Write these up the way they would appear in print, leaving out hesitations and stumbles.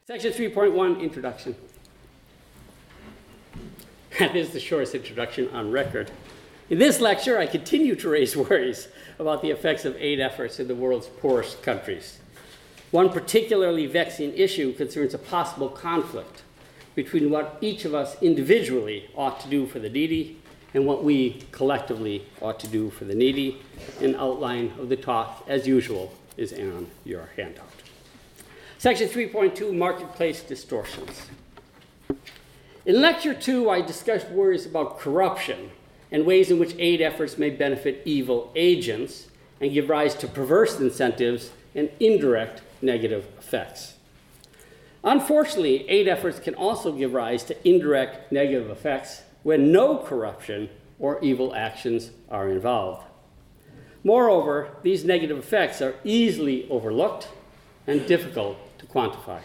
Section 3.1, Introduction. That is the shortest introduction on record. In this lecture, I continue to raise worries about the effects of aid efforts in the world's poorest countries. One particularly vexing issue concerns a possible conflict between what each of us individually ought to do for the needy and what we collectively ought to do for the needy. An outline of the talk, as usual, is on your handout. Section 3.2, Marketplace Distortions. In Lecture 2, I discussed worries about corruption and ways in which aid efforts may benefit evil agents and give rise to perverse incentives and indirect negative effects. Unfortunately, aid efforts can also give rise to indirect negative effects when no corruption or evil actions are involved. Moreover, these negative effects are easily overlooked and difficult to quantify.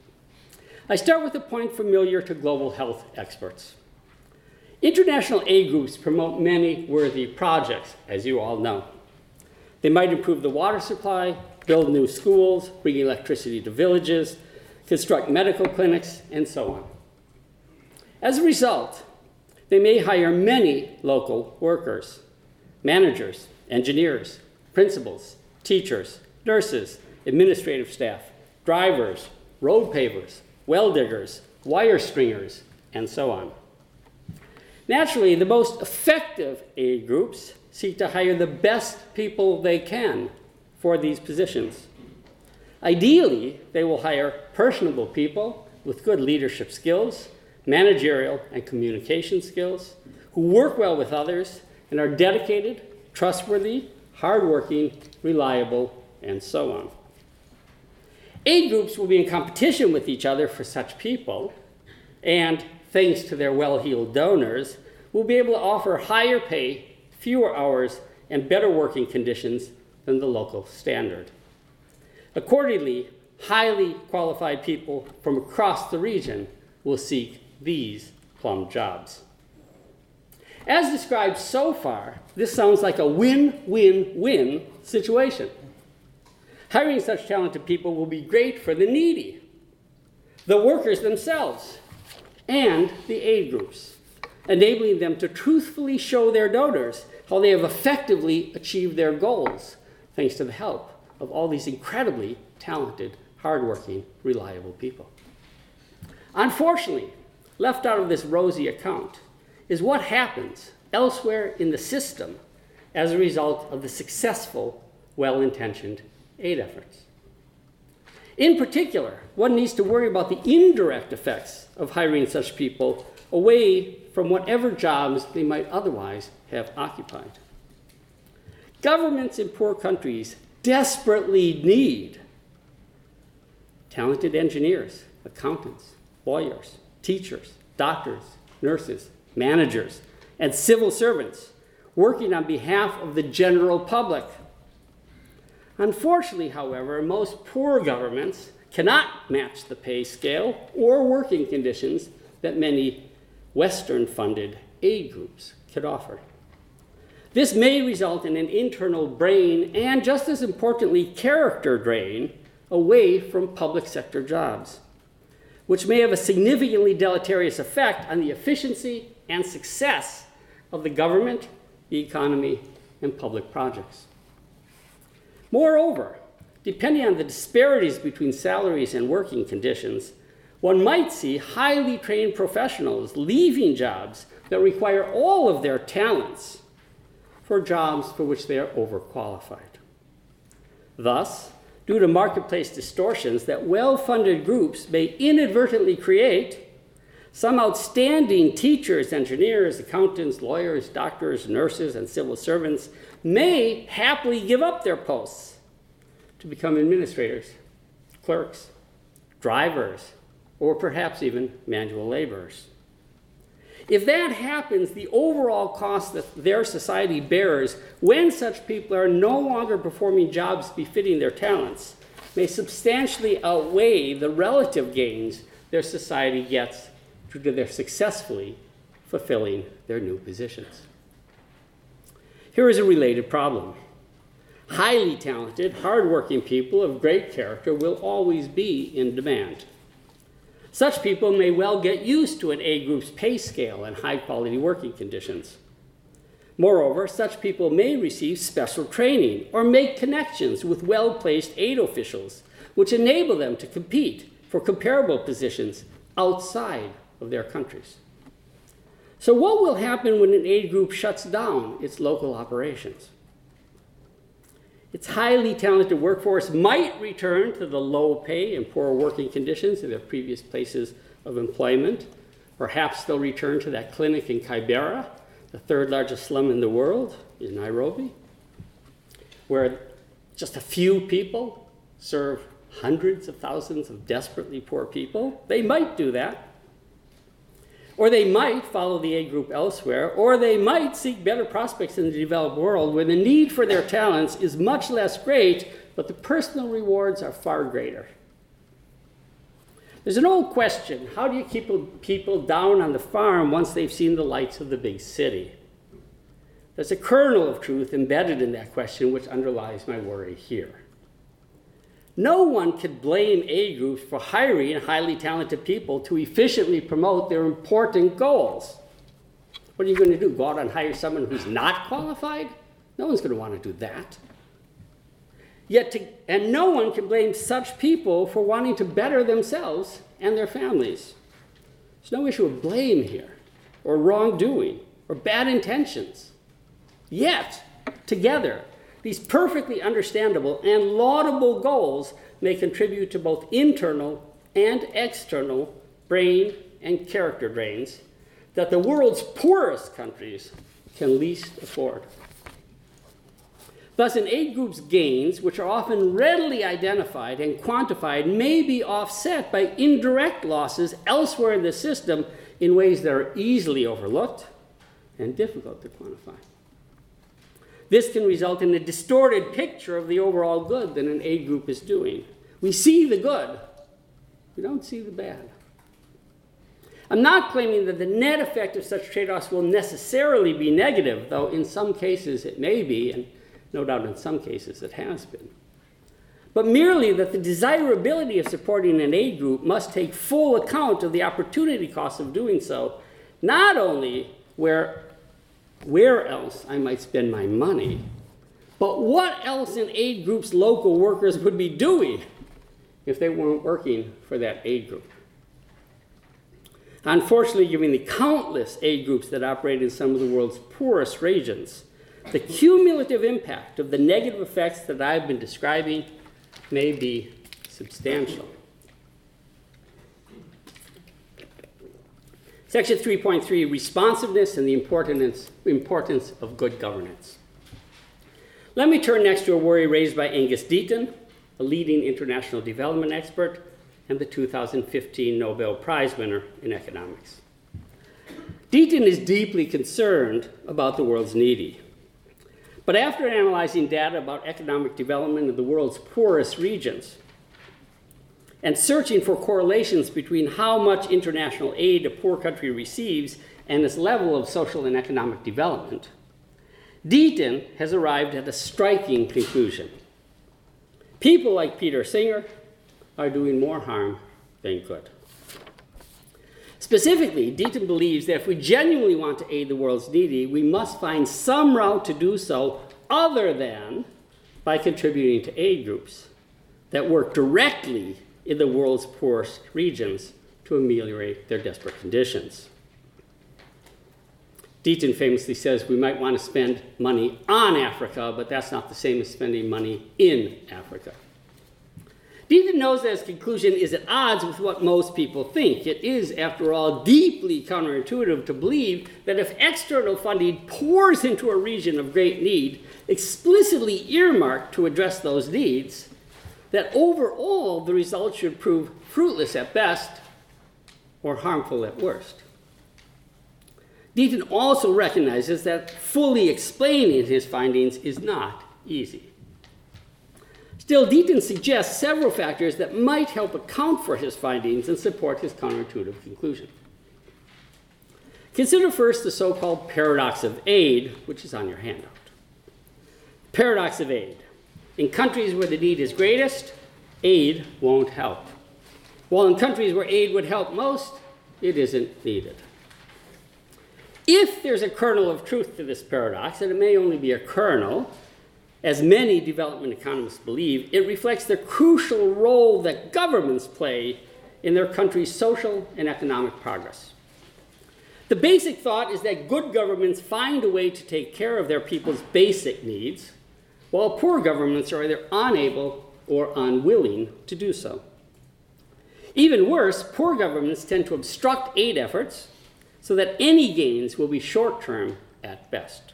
I start with a point familiar to global health experts. International aid groups promote many worthy projects, as you all know. They might improve the water supply, build new schools, bring electricity to villages, construct medical clinics, and so on. As a result, they may hire many local workers, managers, engineers, principals, teachers, nurses, administrative staff, drivers, road pavers, well diggers, wire stringers, and so on. Naturally, the most effective aid groups seek to hire the best people they can for these positions. Ideally, they will hire personable people with good leadership skills, managerial and communication skills, who work well with others and are dedicated, trustworthy, hardworking, reliable, and so on. Aid groups will be in competition with each other for such people, and thanks to their well-heeled donors, will be able to offer higher pay, fewer hours, and better working conditions than the local standard. Accordingly, highly qualified people from across the region will seek these plum jobs. As described so far, this sounds like a win-win-win situation. Hiring such talented people will be great for the needy, the workers themselves, and the aid groups, enabling them to truthfully show their donors how they have effectively achieved their goals, thanks to the help of all these incredibly talented, hardworking, reliable people. Unfortunately, left out of this rosy account is what happens elsewhere in the system as a result of the successful, well-intentioned aid efforts. In particular, one needs to worry about the indirect effects of hiring such people away from whatever jobs they might otherwise have occupied. Governments in poor countries desperately need talented engineers, accountants, lawyers, teachers, doctors, nurses, managers, and civil servants working on behalf of the general public. Unfortunately, however, most poor governments cannot match the pay scale or working conditions that many Western-funded aid groups could offer. This may result in an internal brain and, just as importantly, character drain away from public sector jobs, which may have a significantly deleterious effect on the efficiency and success of the government, the economy, and public projects. Moreover, depending on the disparities between salaries and working conditions, one might see highly trained professionals leaving jobs that require all of their talents for jobs for which they are overqualified. Thus, due to marketplace distortions that well-funded groups may inadvertently create, some outstanding teachers, engineers, accountants, lawyers, doctors, nurses, and civil servants may happily give up their posts to become administrators, clerks, drivers, or perhaps even manual laborers. If that happens, the overall cost that their society bears when such people are no longer performing jobs befitting their talents may substantially outweigh the relative gains their society gets due to their successfully fulfilling their new positions. Here is a related problem. Highly talented, hardworking people of great character will always be in demand. Such people may well get used to an aid group's pay scale and high-quality working conditions. Moreover, such people may receive special training or make connections with well-placed aid officials, which enable them to compete for comparable positions outside of their countries. So what will happen when an aid group shuts down its local operations? Its highly talented workforce might return to the low pay and poor working conditions of their previous places of employment. Perhaps they'll return to that clinic in Kibera, the third largest slum in the world, in Nairobi, where just a few people serve hundreds of thousands of desperately poor people. They might do that. Or they might follow the aid group elsewhere, or they might seek better prospects in the developed world where the need for their talents is much less great, but the personal rewards are far greater. There's an old question: how do you keep people down on the farm once they've seen the lights of the big city? There's a kernel of truth embedded in that question, which underlies my worry here. No one could blame aid groups for hiring highly talented people to efficiently promote their important goals. What are you going to do? Go out and hire someone who's not qualified? No one's going to want to do that. And no one can blame such people for wanting to better themselves and their families. There's no issue of blame here, or wrongdoing, or bad intentions. Yet, together, these perfectly understandable and laudable goals may contribute to both internal and external brain and character drains that the world's poorest countries can least afford. Thus, an aid group's gains, which are often readily identified and quantified, may be offset by indirect losses elsewhere in the system in ways that are easily overlooked and difficult to quantify. This can result in a distorted picture of the overall good that an aid group is doing. We see the good, we don't see the bad. I'm not claiming that the net effect of such trade-offs will necessarily be negative, though in some cases it may be, and no doubt in some cases it has been. But merely that the desirability of supporting an aid group must take full account of the opportunity cost of doing so, not only where else I might spend my money, but what else an aid group's local workers would be doing if they weren't working for that aid group. Unfortunately, given the countless aid groups that operate in some of the world's poorest regions, the cumulative impact of the negative effects that I've been describing may be substantial. Section 3.3, responsiveness and the importance of good governance. Let me turn next to a worry raised by Angus Deaton, a leading international development expert and the 2015 Nobel Prize winner in economics. Deaton is deeply concerned about the world's needy. But after analyzing data about economic development in the world's poorest regions, and searching for correlations between how much international aid a poor country receives and its level of social and economic development, Deaton has arrived at a striking conclusion. People like Peter Singer are doing more harm than good. Specifically, Deaton believes that if we genuinely want to aid the world's needy, we must find some route to do so other than by contributing to aid groups that work directly in the world's poorest regions to ameliorate their desperate conditions. Deaton famously says we might want to spend money on Africa, but that's not the same as spending money in Africa. Deaton knows that his conclusion is at odds with what most people think. It is, after all, deeply counterintuitive to believe that if external funding pours into a region of great need, explicitly earmarked to address those needs, that overall the results should prove fruitless at best or harmful at worst. Deaton also recognizes that fully explaining his findings is not easy. Still, Deaton suggests several factors that might help account for his findings and support his counterintuitive conclusion. Consider first the so-called paradox of aid, which is on your handout. Paradox of aid. In countries where the need is greatest, aid won't help. while in countries where aid would help most, it isn't needed. If there's a kernel of truth to this paradox, and it may only be a kernel, as many development economists believe, it reflects the crucial role that governments play in their country's social and economic progress. The basic thought is that good governments find a way to take care of their people's basic needs, while poor governments are either unable or unwilling to do so. Even worse, poor governments tend to obstruct aid efforts so that any gains will be short-term at best.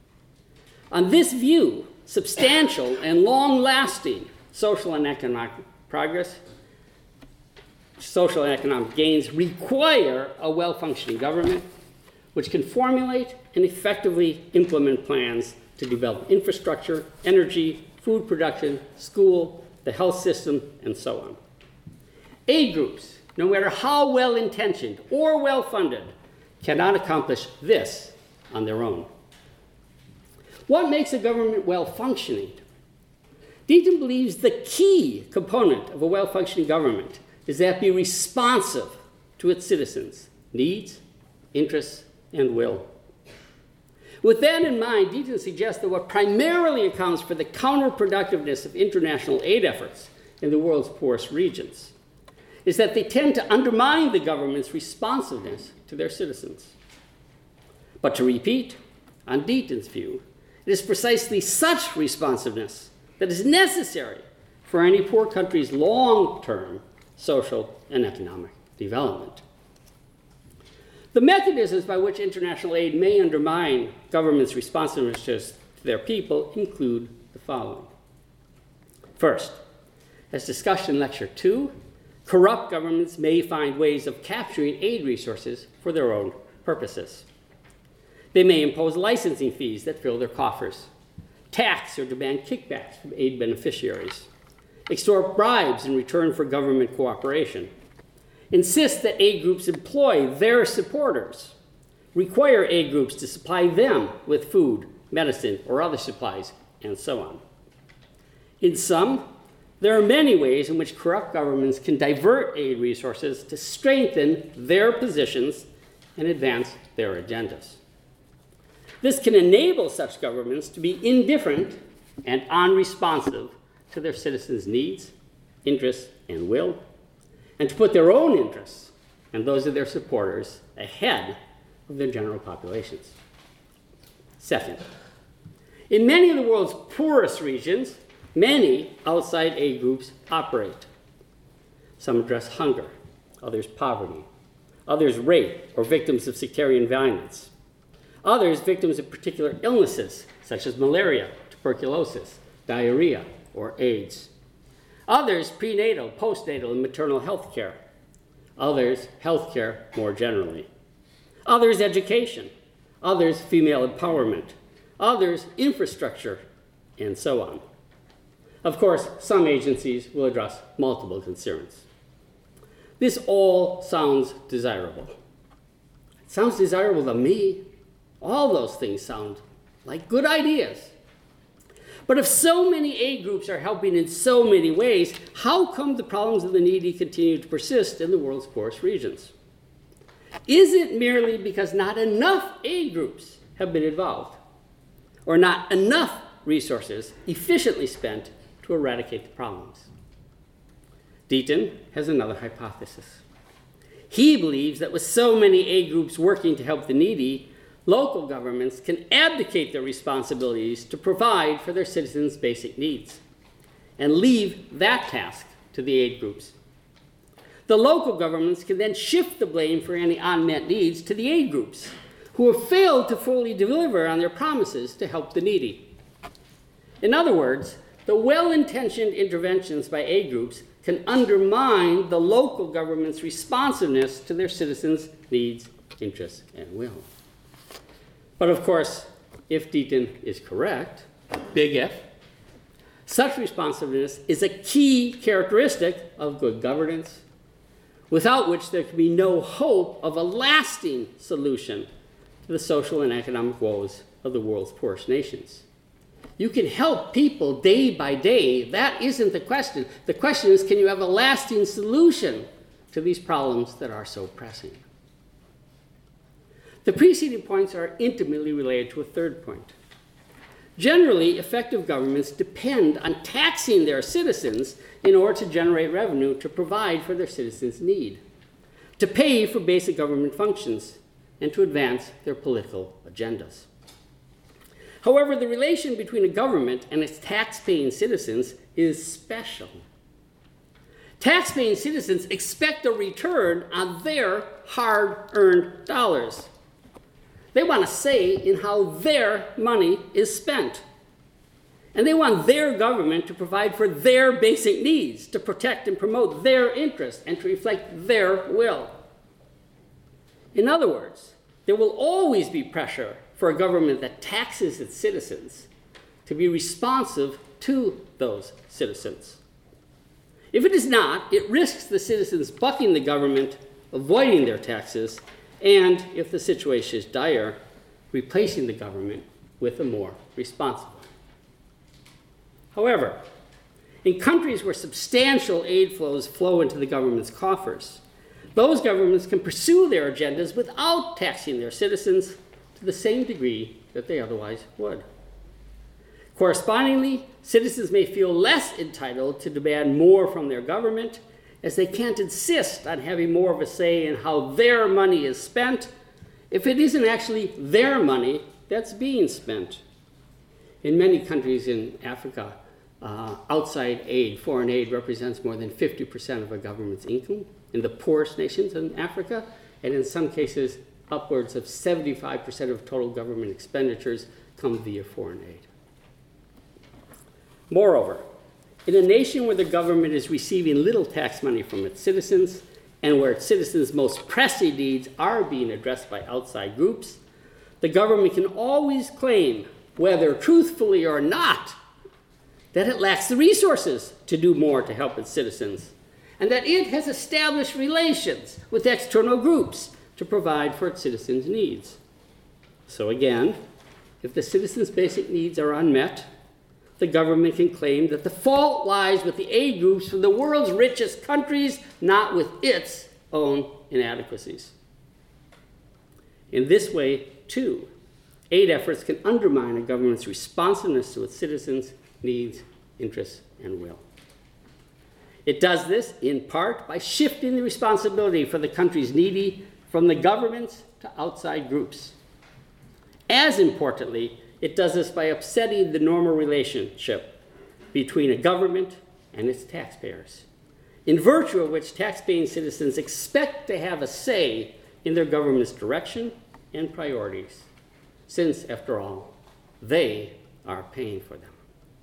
On this view, substantial and long-lasting social and economic progress, social and economic gains require a well-functioning government which can formulate and effectively implement plans to develop infrastructure, energy, food production, school, the health system, and so on. Aid groups, no matter how well-intentioned or well-funded, cannot accomplish this on their own. What makes a government well-functioning? Deaton believes the key component of a well-functioning government is that it be responsive to its citizens' needs, interests, and will. With that in mind, Deaton suggests that what primarily accounts for the counterproductiveness of international aid efforts in the world's poorest regions is that they tend to undermine the government's responsiveness to their citizens. But to repeat, on Deaton's view, it is precisely such responsiveness that is necessary for any poor country's long-term social and economic development. The mechanisms by which international aid may undermine governments' responsiveness to their people include the following. First, as discussed in Lecture 2, corrupt governments may find ways of capturing aid resources for their own purposes. They may impose licensing fees that fill their coffers, tax or demand kickbacks from aid beneficiaries, extort bribes in return for government cooperation, insist that aid groups employ their supporters, require aid groups to supply them with food, medicine, or other supplies, and so on. In sum, there are many ways in which corrupt governments can divert aid resources to strengthen their positions and advance their agendas. This can enable such governments to be indifferent and unresponsive to their citizens' needs, interests, and will, and to put their own interests and those of their supporters ahead of their general populations. Second, in many of the world's poorest regions, many outside aid groups operate. Some address hunger, others poverty, others rape or victims of sectarian violence, others victims of particular illnesses such as malaria, tuberculosis, diarrhea, or AIDS. Others prenatal, postnatal, and maternal health care. Others health care more generally. Others education. Others female empowerment. Others infrastructure, and so on. Of course, some agencies will address multiple concerns. This all sounds desirable. It sounds desirable to me. All those things sound like good ideas. But if so many aid groups are helping in so many ways, how come the problems of the needy continue to persist in the world's poorest regions? Is it merely because not enough aid groups have been involved, or not enough resources efficiently spent to eradicate the problems? Deaton has another hypothesis. He believes that with so many aid groups working to help the needy, local governments can abdicate their responsibilities to provide for their citizens' basic needs and leave that task to the aid groups. The local governments can then shift the blame for any unmet needs to the aid groups, who have failed to fully deliver on their promises to help the needy. In other words, the well-intentioned interventions by aid groups can undermine the local government's responsiveness to their citizens' needs, interests, and will. But of course, if Deaton is correct, big if, such responsiveness is a key characteristic of good governance, without which there can be no hope of a lasting solution to the social and economic woes of the world's poorest nations. You can help people day by day. That isn't the question. The question is, can you have a lasting solution to these problems that are so pressing. The preceding points are intimately related to a third point. Generally, effective governments depend on taxing their citizens in order to generate revenue to provide for their citizens' need, to pay for basic government functions, and to advance their political agendas. However, the relation between a government and its tax-paying citizens is special. Tax-paying citizens expect a return on their hard-earned dollars. They want a say in how their money is spent. And they want their government to provide for their basic needs, to protect and promote their interests, and to reflect their will. In other words, there will always be pressure for a government that taxes its citizens to be responsive to those citizens. If it is not, it risks the citizens bucking the government, avoiding their taxes, and, if the situation is dire, replacing the government with a more responsible. However, in countries where substantial aid flows flow into the government's coffers, those governments can pursue their agendas without taxing their citizens to the same degree that they otherwise would. Correspondingly, citizens may feel less entitled to demand more from their government, as they can't insist on having more of a say in how their money is spent if it isn't actually their money that's being spent. In many countries in Africa, outside aid, foreign aid, represents more than 50% of a government's income. In the poorest nations in Africa, and in some cases, upwards of 75% of total government expenditures come via foreign aid. Moreover, in a nation where the government is receiving little tax money from its citizens, and where its citizens' most pressing needs are being addressed by outside groups, the government can always claim, whether truthfully or not, that it lacks the resources to do more to help its citizens, and that it has established relations with external groups to provide for its citizens' needs. So again, if the citizens' basic needs are unmet, the government can claim that the fault lies with the aid groups from the world's richest countries, not with its own inadequacies. In this way, too, aid efforts can undermine a government's responsiveness to its citizens' needs, interests, and will. It does this, in part, by shifting the responsibility for the country's needy from the governments to outside groups. As importantly, it does this by upsetting the normal relationship between a government and its taxpayers, in virtue of which tax-paying citizens expect to have a say in their government's direction and priorities, since, after all, they are paying for them.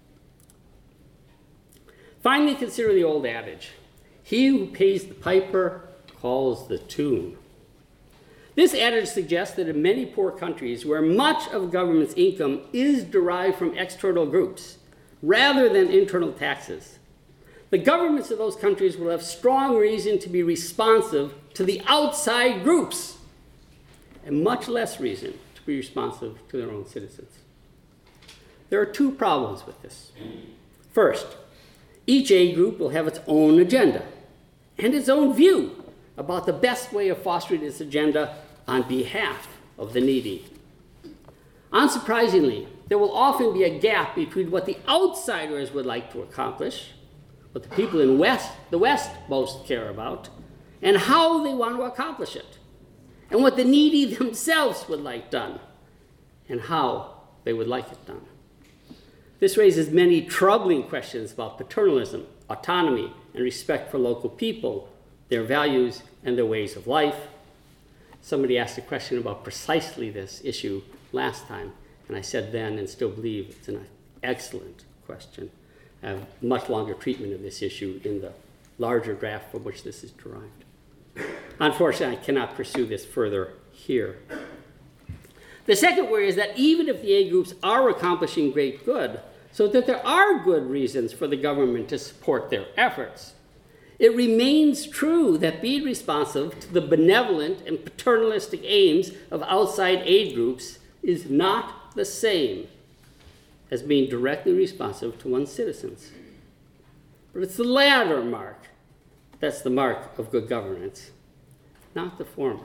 Finally, consider the old adage, he who pays the piper calls the tune. This adage suggests that in many poor countries where much of government's income is derived from external groups rather than internal taxes, the governments of those countries will have strong reason to be responsive to the outside groups and much less reason to be responsive to their own citizens. There are two problems with this. First, each aid group will have its own agenda and its own view about the best way of fostering this agenda on behalf of the needy. Unsurprisingly, there will often be a gap between what the outsiders would like to accomplish, what the people in the West most care about, and how they want to accomplish it, and what the needy themselves would like done, and how they would like it done. This raises many troubling questions about paternalism, autonomy, and respect for local people, their values, and their ways of life. Somebody asked a question about precisely this issue last time, and I said then and still believe it's an excellent question. I have much longer treatment of this issue in the larger draft from which this is derived. Unfortunately, I cannot pursue this further here. The second worry is that even if the aid groups are accomplishing great good, so that there are good reasons for the government to support their efforts, it remains true that being responsive to the benevolent and paternalistic aims of outside aid groups is not the same as being directly responsive to one's citizens. But it's the latter mark That's the mark of good governance, not the former.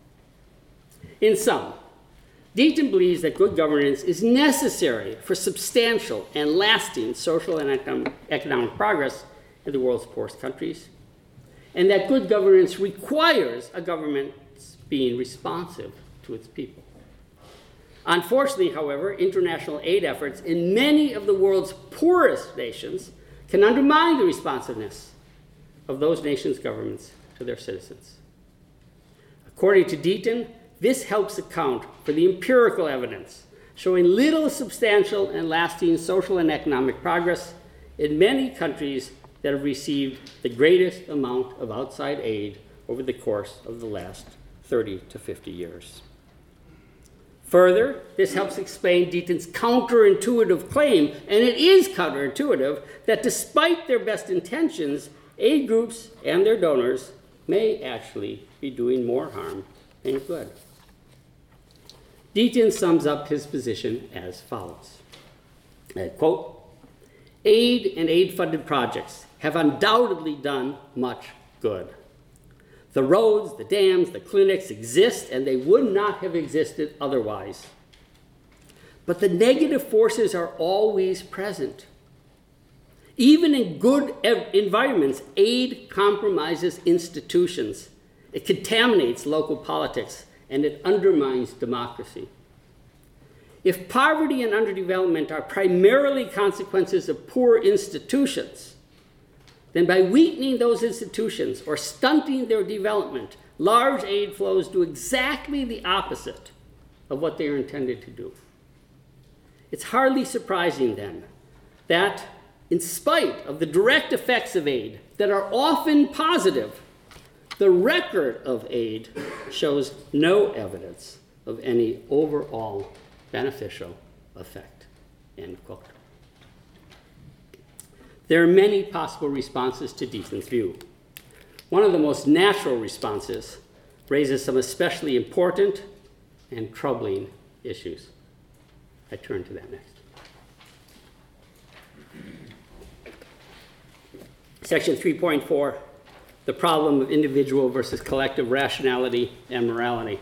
In sum, Deaton believes that good governance is necessary for substantial and lasting social and economic progress in the world's poorest countries, and that good governance requires a government being responsive to its people. Unfortunately, however, international aid efforts in many of the world's poorest nations can undermine the responsiveness of those nations' governments to their citizens. According to Deaton, this helps account for the empirical evidence showing little substantial and lasting social and economic progress in many countries that have received the greatest amount of outside aid over the course of the last 30 to 50 years. Further, this helps explain Deaton's counterintuitive claim, and it is counterintuitive, that despite their best intentions, aid groups and their donors may actually be doing more harm than good. Deaton sums up his position as follows. I quote, "Aid and aid-funded projects have undoubtedly done much good. The roads, the dams, the clinics exist, and they would not have existed otherwise. But the negative forces are always present. Even in good environments, aid compromises institutions. It contaminates local politics, and it undermines democracy. If poverty and underdevelopment are primarily consequences of poor institutions, then by weakening those institutions or stunting their development, large aid flows do exactly the opposite of what they are intended to do. It's hardly surprising, then, that in spite of the direct effects of aid that are often positive, the record of aid shows no evidence of any overall beneficial effect," end quote. There are many possible responses to Deaton's view. One of the most natural responses raises some especially important and troubling issues. I turn to that next. Section 3.4, the problem of individual versus collective rationality and morality.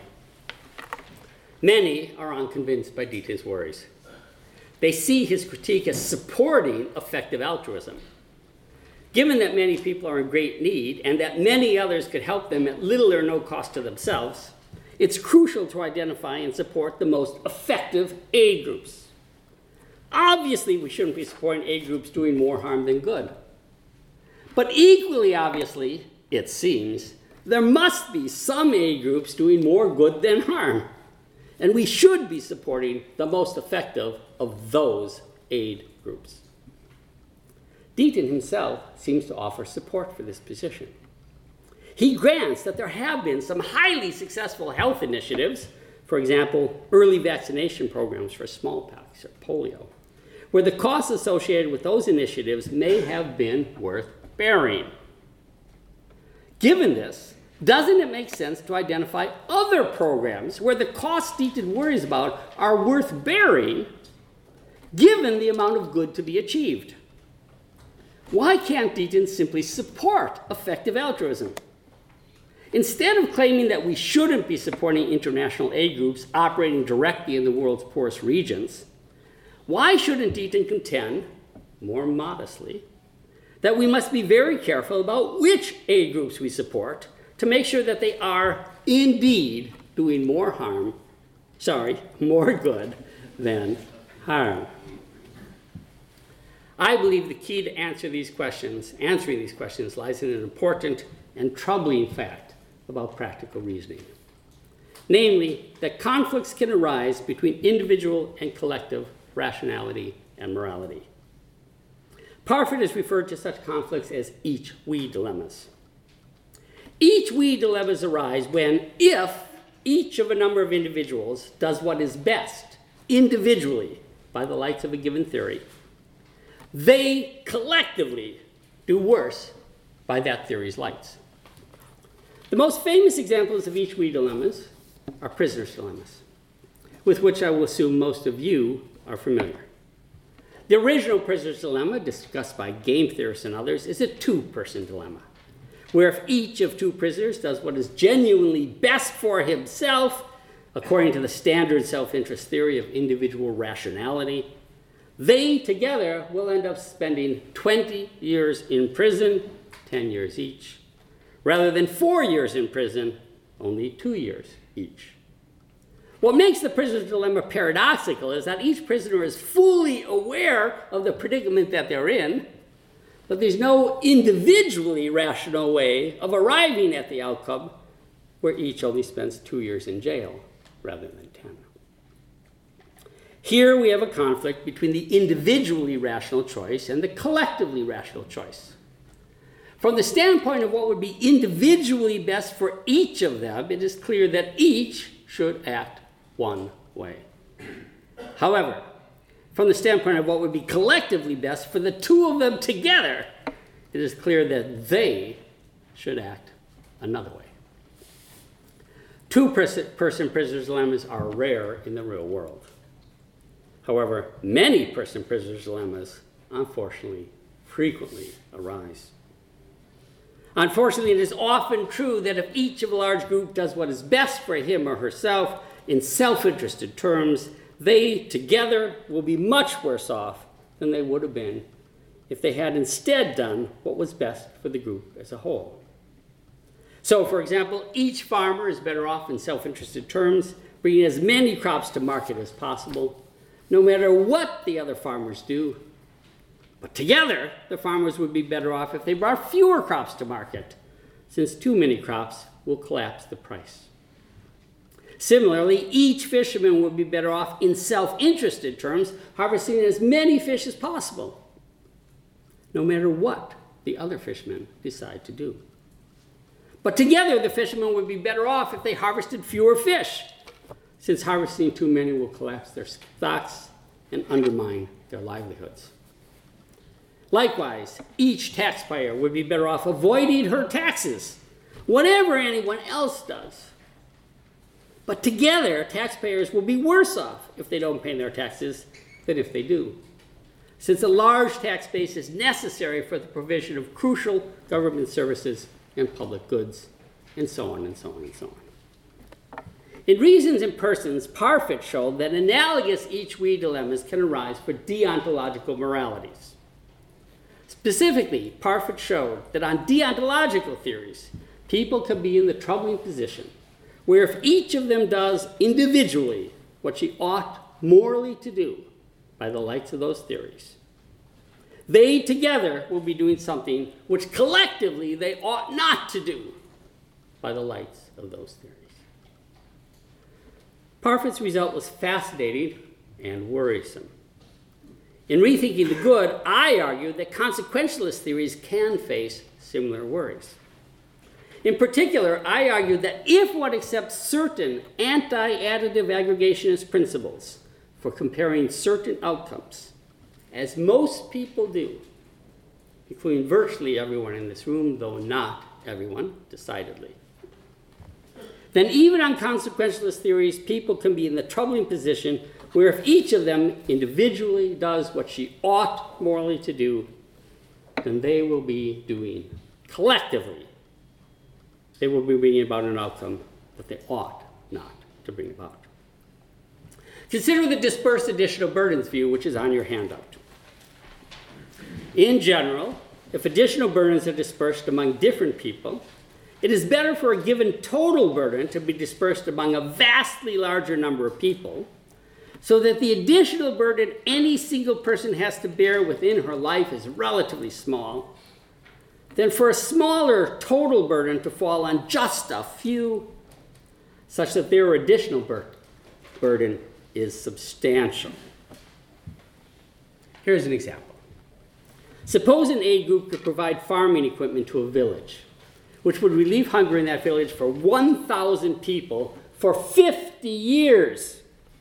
Many are unconvinced by Deaton's worries. They see his critique as supporting effective altruism. Given that many people are in great need and that many others could help them at little or no cost to themselves, it's crucial to identify and support the most effective aid groups. Obviously, we shouldn't be supporting aid groups doing more harm than good. But equally obviously, it seems, there must be some aid groups doing more good than harm. And we should be supporting the most effective of those aid groups. Deaton himself seems to offer support for this position. He grants that there have been some highly successful health initiatives, for example, early vaccination programs for smallpox or polio, where the costs associated with those initiatives may have been worth bearing. Given this, doesn't it make sense to identify other programs where the costs Deaton worries about are worth bearing, given the amount of good to be achieved? Why can't Deaton simply support effective altruism? Instead of claiming that we shouldn't be supporting international aid groups operating directly in the world's poorest regions, why shouldn't Deaton contend, more modestly, that we must be very careful about which aid groups we support to make sure that they are indeed doing more good than harm? I believe the key to answering these questions lies in an important and troubling fact about practical reasoning. Namely, that conflicts can arise between individual and collective rationality and morality. Parfit has referred to such conflicts as each-we dilemmas. Each-we dilemmas arise when, if each of a number of individuals does what is best individually by the lights of a given theory, they collectively do worse by that theory's lights. The most famous examples of each-we dilemmas are prisoners' dilemmas, with which I will assume most of you are familiar. The original prisoner's dilemma, discussed by game theorists and others, is a two-person dilemma, where if each of two prisoners does what is genuinely best for himself, according to the standard self-interest theory of individual rationality, they together will end up spending 20 years in prison, 10 years each, rather than 4 years in prison, only 2 years each. What makes the prisoner's dilemma paradoxical is that each prisoner is fully aware of the predicament that they're in, but there's no individually rational way of arriving at the outcome where each only spends 2 years in jail rather than 10. Here we have a conflict between the individually rational choice and the collectively rational choice. From the standpoint of what would be individually best for each of them, it is clear that each should act one way. However, from the standpoint of what would be collectively best for the two of them together, it is clear that they should act another way. Two-person prisoner's dilemmas are rare in the real world. However, many person prisoner's dilemmas, unfortunately, frequently arise. Unfortunately, it is often true that if each of a large group does what is best for him or herself in self-interested terms, they together will be much worse off than they would have been if they had instead done what was best for the group as a whole. So, for example, each farmer is better off in self-interested terms, bringing as many crops to market as possible, no matter what the other farmers do. But together, the farmers would be better off if they brought fewer crops to market, since too many crops will collapse the price. Similarly, each fisherman would be better off in self-interested terms, harvesting as many fish as possible, no matter what the other fishermen decide to do. But together, the fishermen would be better off if they harvested fewer fish, since harvesting too many will collapse their stocks and undermine their livelihoods. Likewise, each taxpayer would be better off avoiding her taxes, whatever anyone else does. But together, taxpayers will be worse off if they don't pay their taxes than if they do, since a large tax base is necessary for the provision of crucial government services and public goods, and so on and so on and so on. In Reasons and Persons, Parfit showed that analogous each-we dilemmas can arise for deontological moralities. Specifically, Parfit showed that on deontological theories, people can be in the troubling position where if each of them does individually what she ought morally to do by the lights of those theories, they together will be doing something which collectively they ought not to do by the lights of those theories. Parfit's result was fascinating and worrisome. In Rethinking the Good, I argued that consequentialist theories can face similar worries. In particular, I argued that if one accepts certain anti-additive aggregationist principles for comparing certain outcomes, as most people do, including virtually everyone in this room, though not everyone, decidedly, then even on consequentialist theories, people can be in the troubling position where if each of them individually does what she ought morally to do, then they will be doing collectively. They will be bringing about an outcome that they ought not to bring about. Consider the dispersed additional burdens view, which is on your handout. In general, if additional burdens are dispersed among different people, it is better for a given total burden to be dispersed among a vastly larger number of people, so that the additional burden any single person has to bear within her life is relatively small, than for a smaller total burden to fall on just a few, such that their additional burden is substantial. Here's an example. Suppose an aid group could provide farming equipment to a village, which would relieve hunger in that village for 1,000 people for 50 years.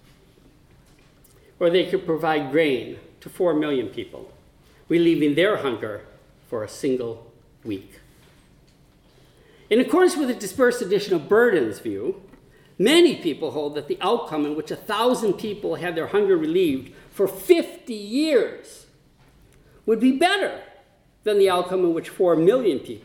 Or they could provide grain to 4 million people, relieving their hunger for a single week. In accordance with the dispersed additional burdens view, many people hold that the outcome in which 1,000 people had their hunger relieved for 50 years would be better than the outcome in which 4 million people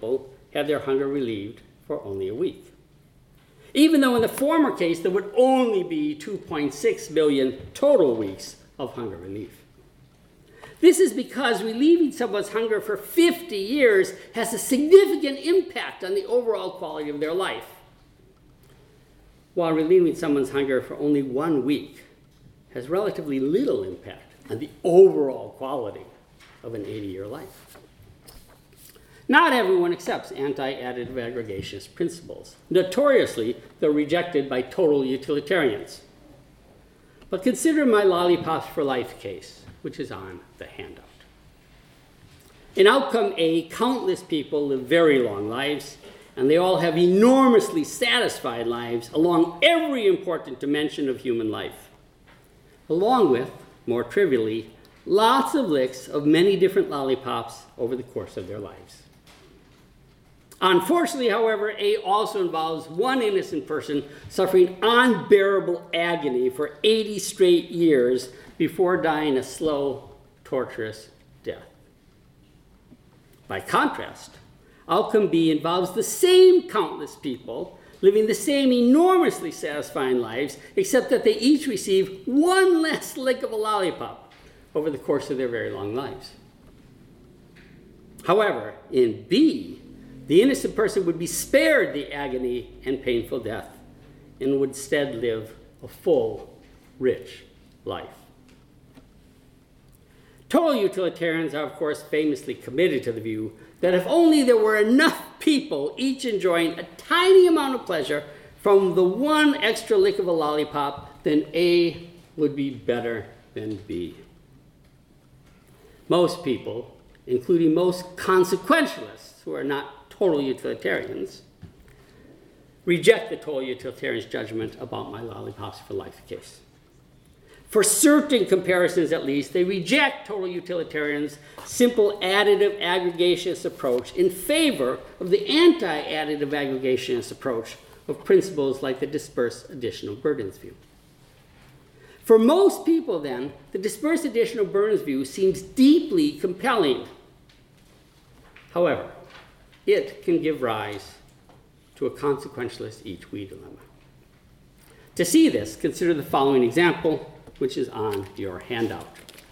had their hunger relieved for only a week. Even though in the former case, there would only be 2.6 million total weeks of hunger relief. This is because relieving someone's hunger for 50 years has a significant impact on the overall quality of their life, while relieving someone's hunger for only 1 week has relatively little impact on the overall quality of an 80-year life. Not everyone accepts anti-additive aggregationist principles. Notoriously, they're rejected by total utilitarians. But consider my lollipops for life case, which is on the handout. In outcome A, countless people live very long lives, and they all have enormously satisfied lives along every important dimension of human life, along with, more trivially, lots of licks of many different lollipops over the course of their lives. Unfortunately, however, A also involves one innocent person suffering unbearable agony for 80 straight years before dying a slow, torturous death. By contrast, outcome B involves the same countless people living the same enormously satisfying lives, except that they each receive one less lick of a lollipop over the course of their very long lives. However, in B, the innocent person would be spared the agony and painful death and would instead live a full, rich life. Total utilitarians are, of course, famously committed to the view that if only there were enough people each enjoying a tiny amount of pleasure from the one extra lick of a lollipop, then A would be better than B. Most people, including most consequentialists who are not total utilitarians, reject the total utilitarian's judgment about my lollipops for life case. For certain comparisons, at least, they reject total utilitarians' simple additive aggregationist approach in favor of the anti-additive aggregationist approach of principles like the dispersed additional burdens view. For most people, then, the dispersed additional burdens view seems deeply compelling. However, it can give rise to a consequentialist each-we dilemma. To see this, consider the following example, which is on your handout.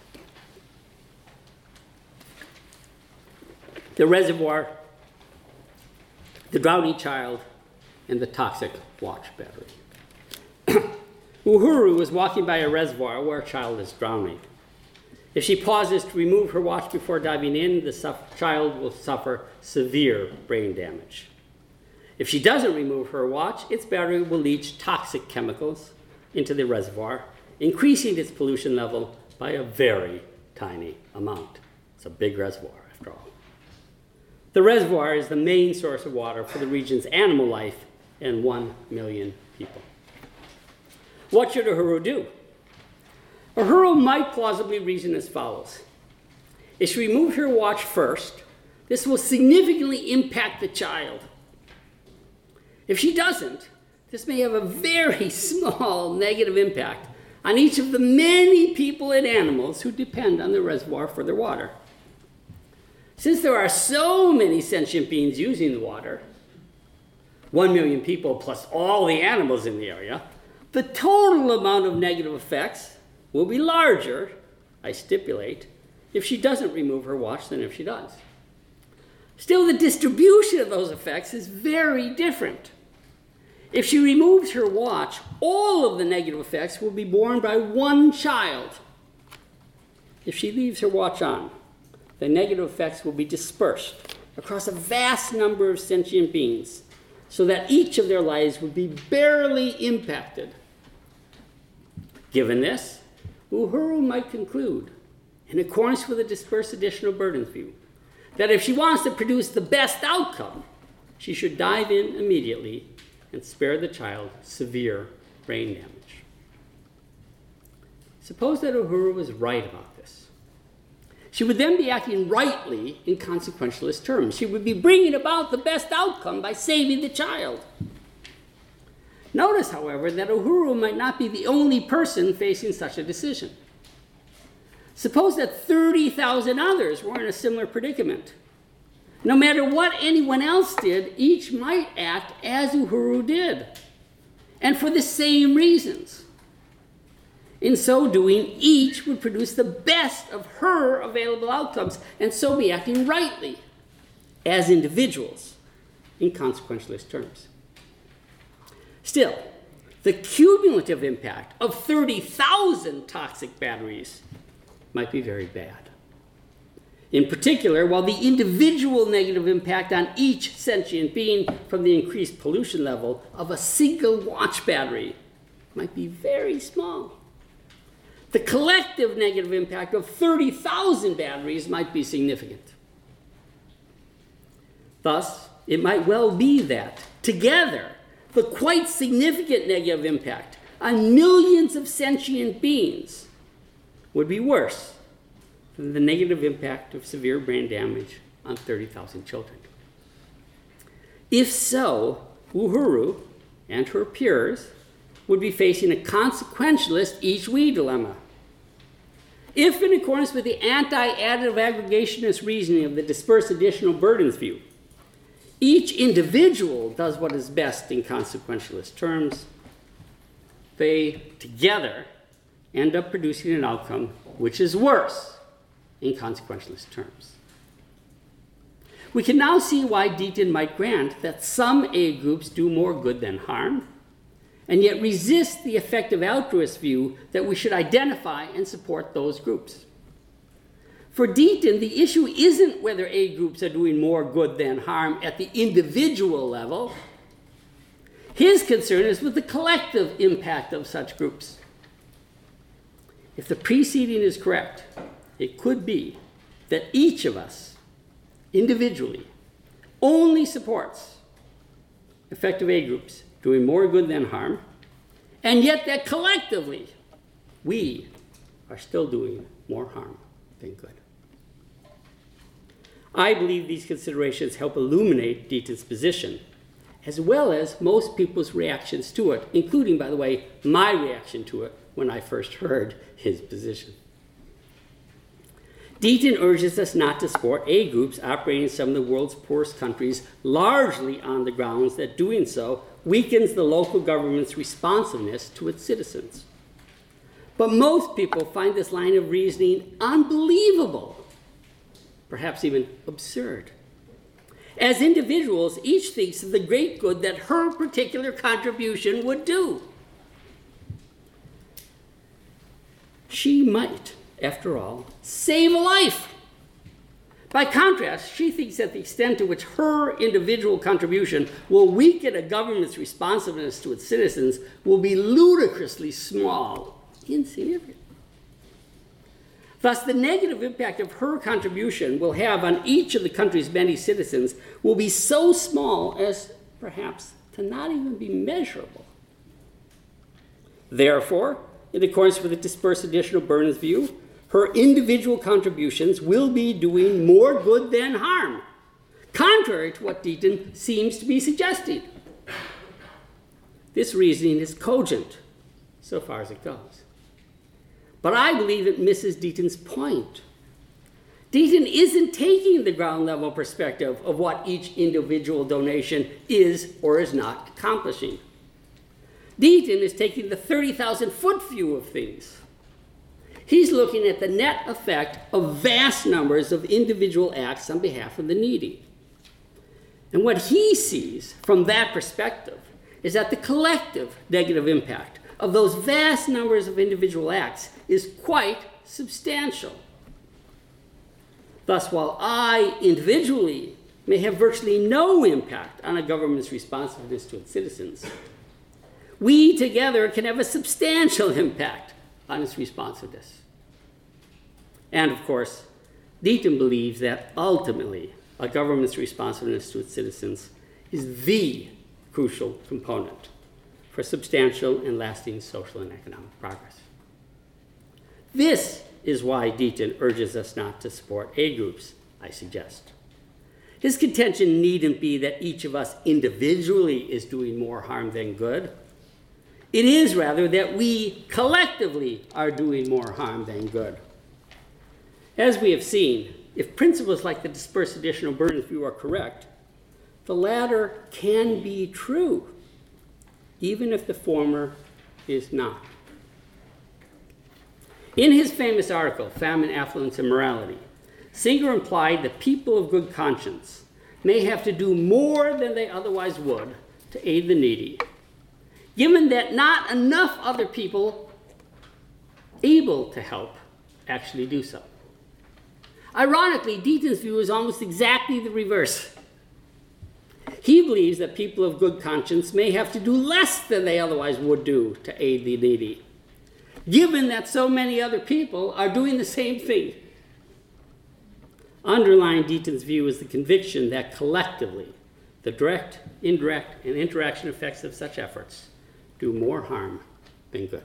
The reservoir, the drowning child, and the toxic watch battery. Uhuru was walking by a reservoir where a child is drowning. If she pauses to remove her watch before diving in, the child will suffer severe brain damage. If she doesn't remove her watch, its battery will leach toxic chemicals into the reservoir, increasing its pollution level by a very tiny amount. It's a big reservoir, after all. The reservoir is the main source of water for the region's animal life and 1 million people. What should Uhuru do? Uhuru might plausibly reason as follows. If she removes her watch first, this will significantly impact the child. If she doesn't, this may have a very small negative impact on each of the many people and animals who depend on the reservoir for their water. Since there are so many sentient beings using the water, 1 million people plus all the animals in the area, the total amount of negative effects will be larger, I stipulate, if she doesn't remove her watch than if she does. Still, the distribution of those effects is very different. If she removes her watch, all of the negative effects will be borne by one child. If she leaves her watch on, the negative effects will be dispersed across a vast number of sentient beings, so that each of their lives would be barely impacted. Given this, Uhuru might conclude, in accordance with the dispersed additional burdens view, that if she wants to produce the best outcome, she should dive in immediately and spare the child severe brain damage. Suppose that Uhuru was right about this. She would then be acting rightly in consequentialist terms. She would be bringing about the best outcome by saving the child. Notice, however, that Uhuru might not be the only person facing such a decision. Suppose that 30,000 others were in a similar predicament. No matter what anyone else did, each might act as Uhuru did, and for the same reasons. In so doing, each would produce the best of her available outcomes, and so be acting rightly as individuals in consequentialist terms. Still, the cumulative impact of 30,000 toxic batteries might be very bad. In particular, while the individual negative impact on each sentient being from the increased pollution level of a single watch battery might be very small, the collective negative impact of 30,000 batteries might be significant. Thus, it might well be that, together, the quite significant negative impact on millions of sentient beings would be worse than the negative impact of severe brain damage on 30,000 children. If so, Uhuru and her peers would be facing a consequentialist each-we dilemma. If, in accordance with the anti-additive aggregationist reasoning of the dispersed additional burdens view, each individual does what is best in consequentialist terms, they together end up producing an outcome which is worse in consequentialist terms. We can now see why Deaton might grant that some aid groups do more good than harm, and yet resist the effective altruist view that we should identify and support those groups. For Deaton, the issue isn't whether aid groups are doing more good than harm at the individual level. His concern is with the collective impact of such groups. If the preceding is correct, it could be that each of us, individually, only supports effective aid groups doing more good than harm, and yet that collectively, we are still doing more harm than good. I believe these considerations help illuminate Deaton's position, as well as most people's reactions to it, including, by the way, my reaction to it when I first heard his position. Deaton urges us not to support aid groups operating in some of the world's poorest countries, largely on the grounds that doing so weakens the local government's responsiveness to its citizens. But most people find this line of reasoning unbelievable, perhaps even absurd. As individuals, each thinks of the great good that her particular contribution would do. She might, after all, save a life. By contrast, she thinks that the extent to which her individual contribution will weaken a government's responsiveness to its citizens will be ludicrously small, insignificant. Thus, the negative impact of her contribution will have on each of the country's many citizens will be so small as perhaps to not even be measurable. Therefore, in accordance with the dispersed additional burdens view, her individual contributions will be doing more good than harm, contrary to what Deaton seems to be suggesting. This reasoning is cogent, so far as it goes. But I believe it misses Deaton's point. Deaton isn't taking the ground level perspective of what each individual donation is or is not accomplishing. Deaton is taking the 30,000-foot view of things. He's looking at the net effect of vast numbers of individual acts on behalf of the needy. And what he sees from that perspective is that the collective negative impact of those vast numbers of individual acts is quite substantial. Thus, while I individually may have virtually no impact on a government's responsiveness to its citizens, we together can have a substantial impact on its responsiveness. And of course, Deaton believes that ultimately a government's responsiveness to its citizens is the crucial component for substantial and lasting social and economic progress. This is why Deaton urges us not to support aid groups, I suggest. His contention needn't be that each of us individually is doing more harm than good. It is rather that we collectively are doing more harm than good. As we have seen, if principles like the dispersed additional burdens view are correct, the latter can be true, even if the former is not. In his famous article, Famine, Affluence, and Morality, Singer implied that people of good conscience may have to do more than they otherwise would to aid the needy, given that not enough other people able to help actually do so. Ironically, Deaton's view is almost exactly the reverse. He believes that people of good conscience may have to do less than they otherwise would do to aid the needy, given that so many other people are doing the same thing. Underlying Deaton's view is the conviction that collectively, the direct, indirect, and interaction effects of such efforts do more harm than good.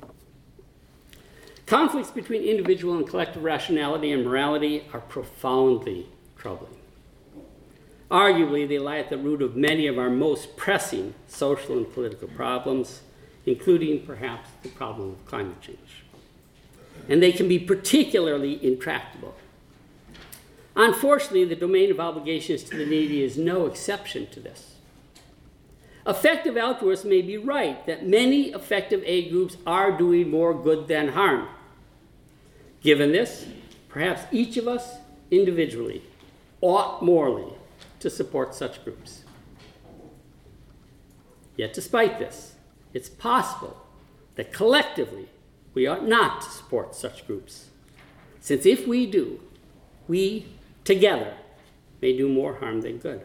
Conflicts between individual and collective rationality and morality are profoundly troubling. Arguably, they lie at the root of many of our most pressing social and political problems, including perhaps the problem of climate change. And they can be particularly intractable. Unfortunately, the domain of obligations to the needy is no exception to this. Effective altruists may be right that many effective aid groups are doing more good than harm. Given this, perhaps each of us individually ought morally to support such groups. Yet despite this, it's possible that collectively we ought not to support such groups, since if we do, we together may do more harm than good.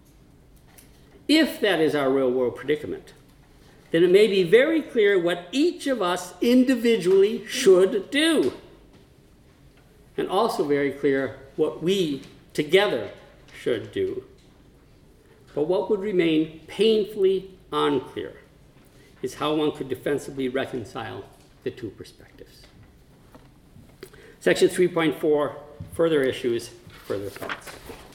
If that is our real-world predicament, then it may be very clear what each of us individually should do, and also very clear what we together should do. But what would remain painfully unclear is how one could defensively reconcile the two perspectives. Section 3.4, further issues, further thoughts.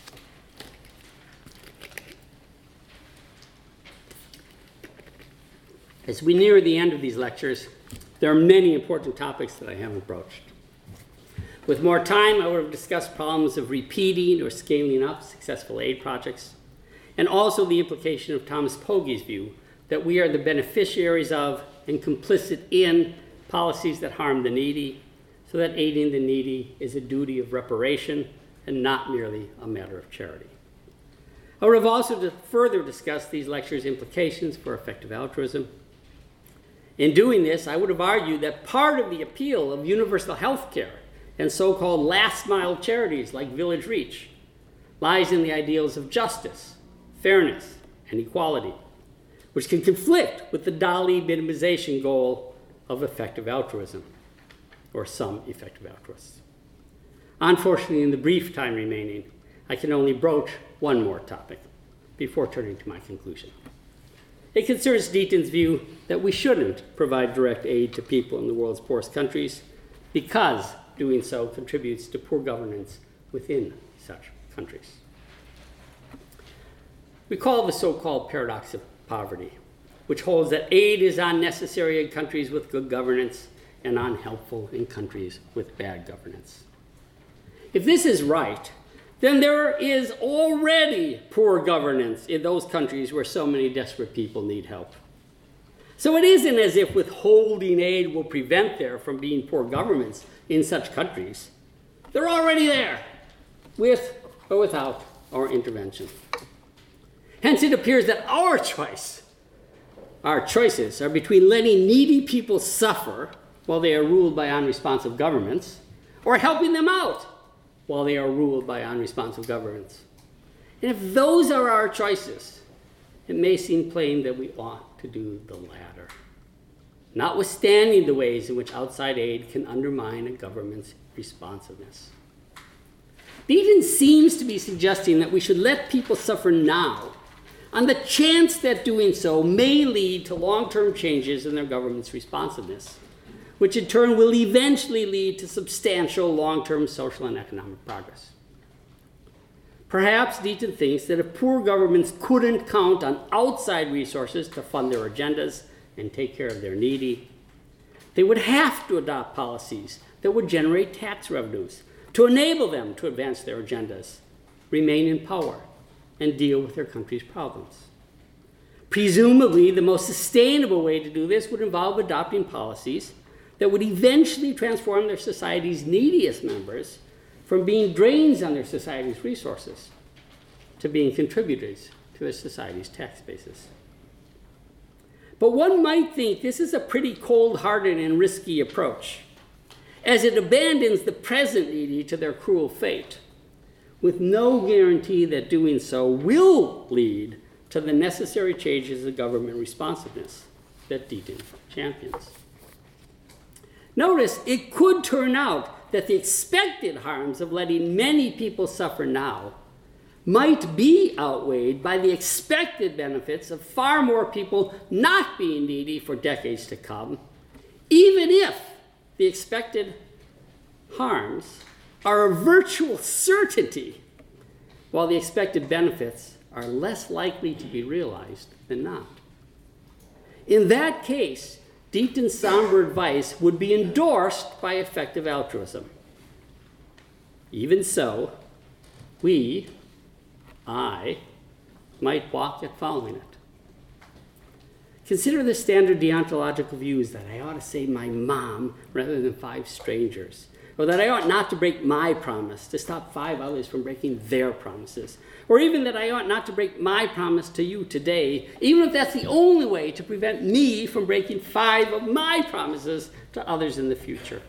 As we near the end of these lectures, there are many important topics that I haven't broached. With more time, I would have discussed problems of repeating or scaling up successful aid projects, and also the implication of Thomas Pogge's view that we are the beneficiaries of and complicit in policies that harm the needy, so that aiding the needy is a duty of reparation and not merely a matter of charity. I would have also further discussed these lectures' implications for effective altruism. In doing this, I would have argued that part of the appeal of universal health care and so-called last-mile charities like Village Reach lies in the ideals of justice, fairness, and equality, which can conflict with the Dali minimization goal of effective altruism, or some effective altruists. Unfortunately, in the brief time remaining, I can only broach one more topic before turning to my conclusion. It concerns Deaton's view that we shouldn't provide direct aid to people in the world's poorest countries because doing so contributes to poor governance within such countries. We call the so-called paradox of poverty, which holds that aid is unnecessary in countries with good governance and unhelpful in countries with bad governance. If this is right, then there is already poor governance in those countries where so many desperate people need help. So it isn't as if withholding aid will prevent there from being poor governments in such countries. They're already there, with or without our intervention. Hence, it appears that our choices are between letting needy people suffer while they are ruled by unresponsive governments, or helping them out while they are ruled by unresponsive governments. And if those are our choices, it may seem plain that we ought to do the latter, notwithstanding the ways in which outside aid can undermine a government's responsiveness. Deaton seems to be suggesting that we should let people suffer now on the chance that doing so may lead to long-term changes in their government's responsiveness, which in turn will eventually lead to substantial long-term social and economic progress. Perhaps Deaton thinks that if poor governments couldn't count on outside resources to fund their agendas and take care of their needy, they would have to adopt policies that would generate tax revenues to enable them to advance their agendas, remain in power, and deal with their country's problems. Presumably, the most sustainable way to do this would involve adopting policies that would eventually transform their society's neediest members from being drains on their society's resources to being contributors to their society's tax bases. But one might think this is a pretty cold-hearted and risky approach, as it abandons the present needy to their cruel fate, with no guarantee that doing so will lead to the necessary changes of government responsiveness that Deaton champions. Notice, it could turn out that the expected harms of letting many people suffer now might be outweighed by the expected benefits of far more people not being needy for decades to come, even if the expected harms are a virtual certainty, while the expected benefits are less likely to be realized than not. In that case, Deaton's somber advice would be endorsed by effective altruism. Even so, I might balk at following it. Consider the standard deontological views that I ought to save my mom rather than 5 strangers, or that I ought not to break my promise to stop 5 others from breaking their promises, or even that I ought not to break my promise to you today, even if that's the only way to prevent me from breaking 5 of my promises to others in the future.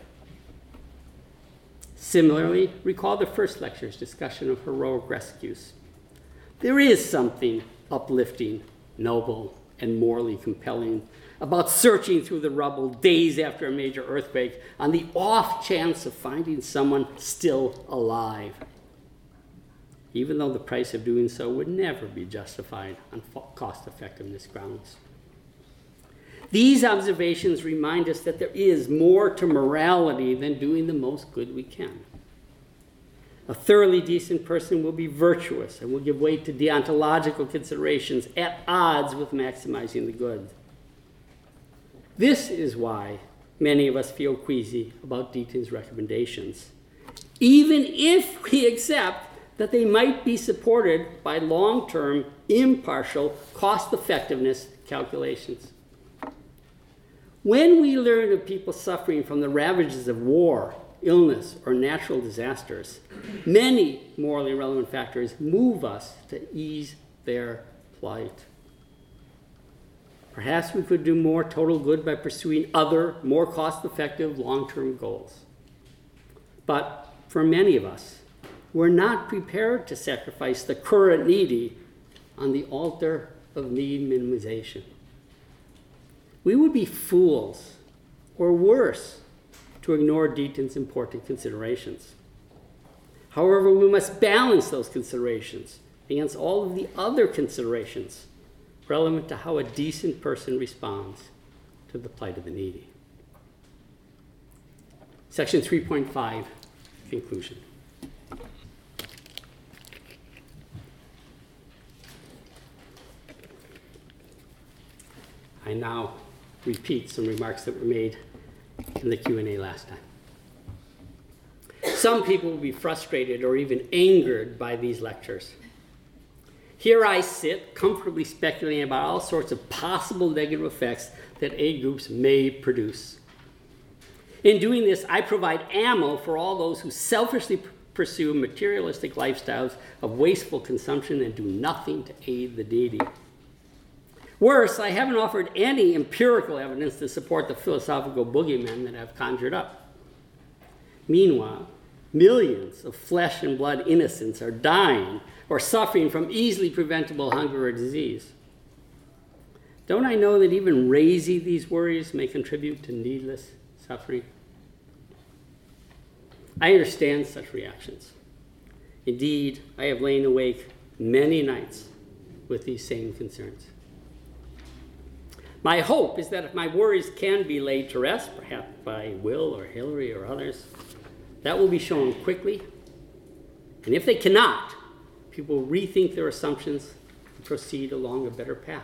Similarly, recall the first lecture's discussion of heroic rescues. There is something uplifting, noble, and morally compelling about searching through the rubble days after a major earthquake on the off chance of finding someone still alive, even though the price of doing so would never be justified on cost-effectiveness grounds. These observations remind us that there is more to morality than doing the most good we can. A thoroughly decent person will be virtuous and will give weight to deontological considerations at odds with maximizing the good. This is why many of us feel queasy about Deaton's recommendations, even if we accept that they might be supported by long-term, impartial, cost-effectiveness calculations. When we learn of people suffering from the ravages of war, illness, or natural disasters, many morally relevant factors move us to ease their plight. Perhaps we could do more total good by pursuing other, more cost-effective long-term goals. But for many of us, we're not prepared to sacrifice the current needy on the altar of need minimization. We would be fools, or worse, to ignore Deaton's important considerations. However, we must balance those considerations against all of the other considerations relevant to how a decent person responds to the plight of the needy. Section 3.5, conclusion. I now repeat some remarks that were made in the Q&A last time. Some people will be frustrated or even angered by these lectures. Here I sit, comfortably speculating about all sorts of possible negative effects that aid groups may produce. In doing this, I provide ammo for all those who selfishly pursue materialistic lifestyles of wasteful consumption and do nothing to aid the needy. Worse, I haven't offered any empirical evidence to support the philosophical boogeymen that I've conjured up. Meanwhile, millions of flesh and blood innocents are dying or suffering from easily preventable hunger or disease. Don't I know that even raising these worries may contribute to needless suffering? I understand such reactions. Indeed, I have lain awake many nights with these same concerns. My hope is that if my worries can be laid to rest, perhaps by Will or Hillary or others, that will be shown quickly. And if they cannot, people will rethink their assumptions and proceed along a better path.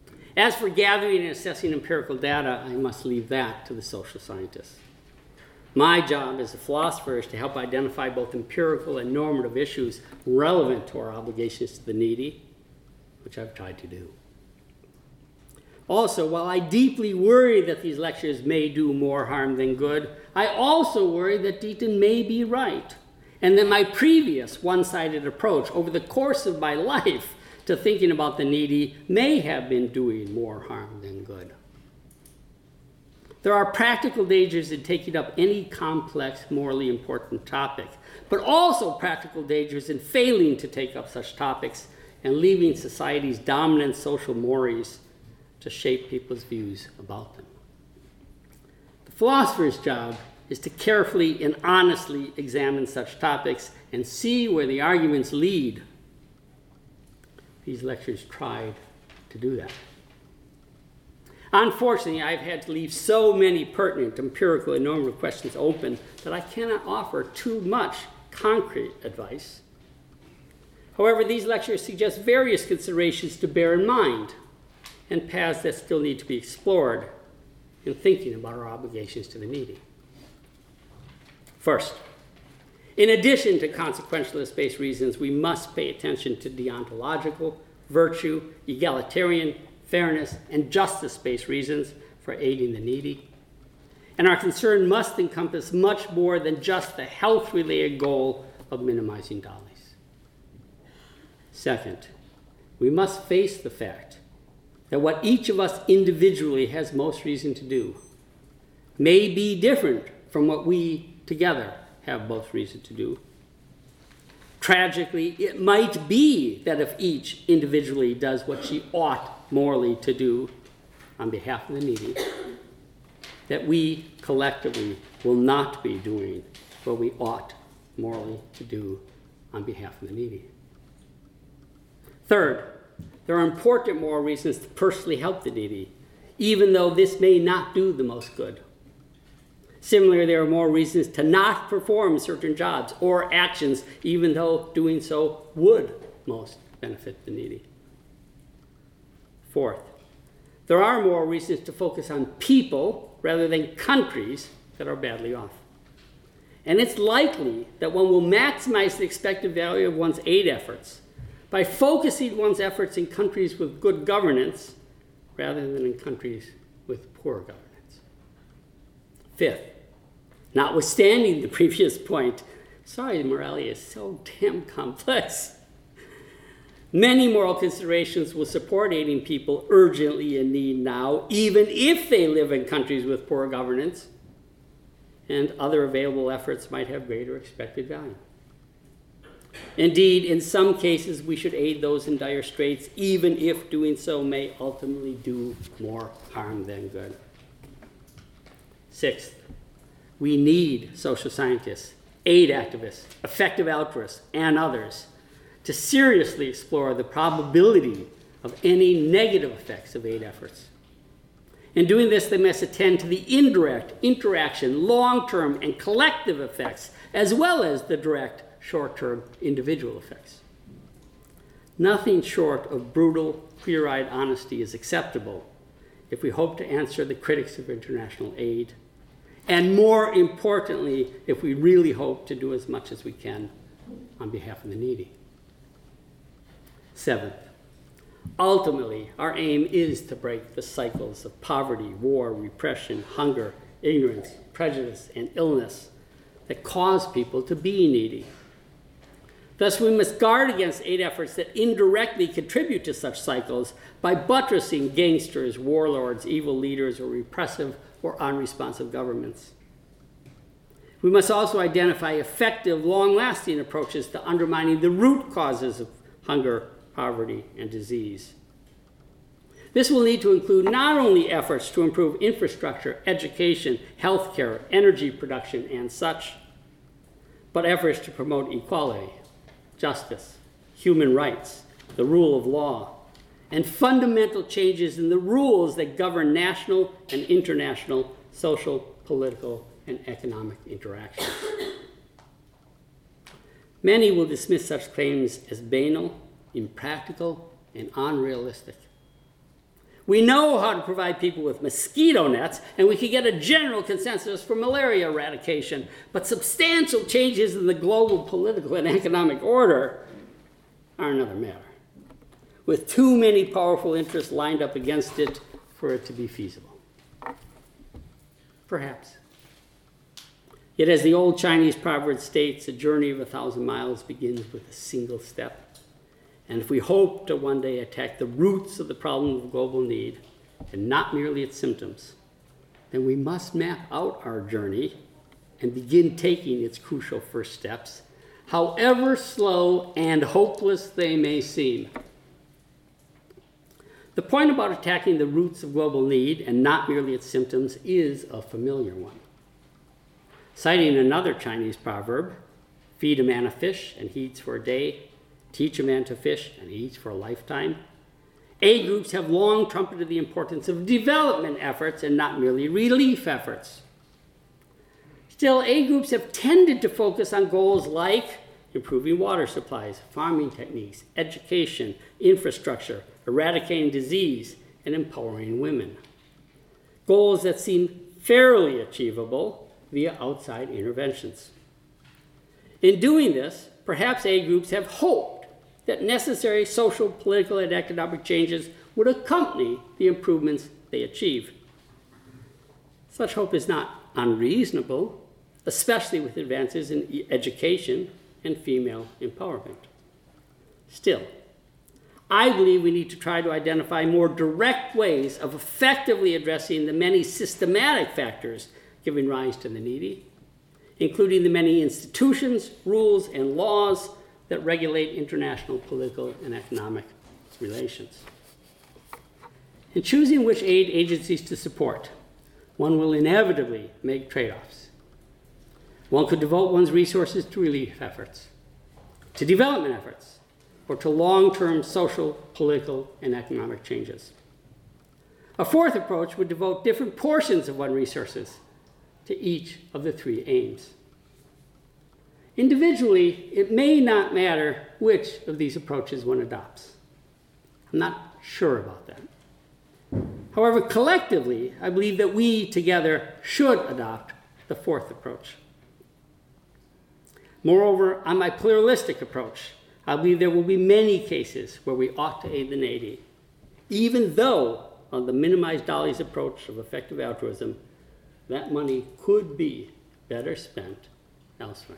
As for gathering and assessing empirical data, I must leave that to the social scientists. My job as a philosopher is to help identify both empirical and normative issues relevant to our obligations to the needy, which I've tried to do. Also, while I deeply worry that these lectures may do more harm than good, I also worry that Deaton may be right, and that my previous one-sided approach over the course of my life to thinking about the needy may have been doing more harm than good. There are practical dangers in taking up any complex, morally important topic, but also practical dangers in failing to take up such topics and leaving society's dominant social mores to shape people's views about them. The philosopher's job is to carefully and honestly examine such topics and see where the arguments lead. These lectures tried to do that. Unfortunately, I've had to leave so many pertinent empirical and normative questions open that I cannot offer too much concrete advice. However, these lectures suggest various considerations to bear in mind and paths that still need to be explored in thinking about our obligations to the needy. First, in addition to consequentialist-based reasons, we must pay attention to deontological, virtue, egalitarian, fairness, and justice-based reasons for aiding the needy. And our concern must encompass much more than just the health-related goal of minimizing dollies. Second, we must face the fact that what each of us individually has most reason to do may be different from what we together have most reason to do. Tragically, it might be that if each individually does what she ought morally to do on behalf of the needy, that we collectively will not be doing what we ought morally to do on behalf of the needy. Third, there are important moral reasons to personally help the needy, even though this may not do the most good. Similarly, there are more reasons to not perform certain jobs or actions, even though doing so would most benefit the needy. Fourth, there are more reasons to focus on people rather than countries that are badly off. And it's likely that one will maximize the expected value of one's aid efforts by focusing one's efforts in countries with good governance rather than in countries with poor governance. Fifth, notwithstanding the previous point, sorry, morality is so damn complex. Many moral considerations will support aiding people urgently in need now, even if they live in countries with poor governance, and other available efforts might have greater expected value. Indeed, in some cases, we should aid those in dire straits, even if doing so may ultimately do more harm than good. Sixth, we need social scientists, aid activists, effective altruists, and others to seriously explore the probability of any negative effects of aid efforts. In doing this, they must attend to the indirect interaction, long-term, and collective effects, as well as the direct short-term individual effects. Nothing short of brutal, clear-eyed honesty is acceptable if we hope to answer the critics of international aid, and more importantly, if we really hope to do as much as we can on behalf of the needy. Seventh, ultimately, our aim is to break the cycles of poverty, war, repression, hunger, ignorance, prejudice, and illness that cause people to be needy. Thus, we must guard against aid efforts that indirectly contribute to such cycles by buttressing gangsters, warlords, evil leaders, or repressive or unresponsive governments. We must also identify effective, long-lasting approaches to undermining the root causes of hunger, poverty, and disease. This will need to include not only efforts to improve infrastructure, education, healthcare, energy production, and such, but efforts to promote equality, justice, human rights, the rule of law, and fundamental changes in the rules that govern national and international social, political, and economic interactions. Many will dismiss such claims as banal, impractical, and unrealistic. We know how to provide people with mosquito nets, and we can get a general consensus for malaria eradication. But substantial changes in the global political and economic order are another matter, with too many powerful interests lined up against it for it to be feasible. Perhaps. Yet as the old Chinese proverb states, a journey of 1,000 miles begins with a single step. And if we hope to one day attack the roots of the problem of global need, and not merely its symptoms, then we must map out our journey and begin taking its crucial first steps, however slow and hopeless they may seem. The point about attacking the roots of global need and not merely its symptoms is a familiar one. Citing another Chinese proverb, feed a man a fish and he eats for a day, teach a man to fish and he eats for a lifetime. Aid groups have long trumpeted the importance of development efforts and not merely relief efforts. Still, aid groups have tended to focus on goals like improving water supplies, farming techniques, education, infrastructure, eradicating disease, and empowering women. Goals that seem fairly achievable via outside interventions. In doing this, perhaps aid groups have hoped that necessary social, political, and economic changes would accompany the improvements they achieve. Such hope is not unreasonable, especially with advances in education and female empowerment. Still, I believe we need to try to identify more direct ways of effectively addressing the many systematic factors giving rise to the needy, including the many institutions, rules, and laws that regulate international political and economic relations. In choosing which aid agencies to support, one will inevitably make trade-offs. One could devote one's resources to relief efforts, to development efforts, or to long-term social, political, and economic changes. A fourth approach would devote different portions of one's resources to each of the three aims. Individually, it may not matter which of these approaches one adopts. I'm not sure about that. However, collectively, I believe that we together should adopt the fourth approach. Moreover, on my pluralistic approach, I believe there will be many cases where we ought to aid the needy, even though on the minimized dollars approach of effective altruism, that money could be better spent elsewhere.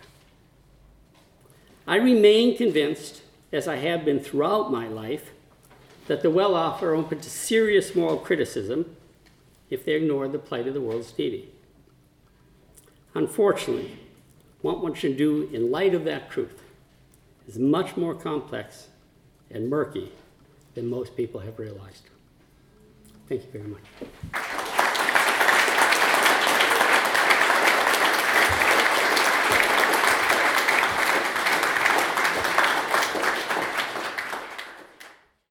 I remain convinced, as I have been throughout my life, that the well-off are open to serious moral criticism if they ignore the plight of the world's needy. Unfortunately, what one should do in light of that truth is much more complex and murky than most people have realized. Thank you very much.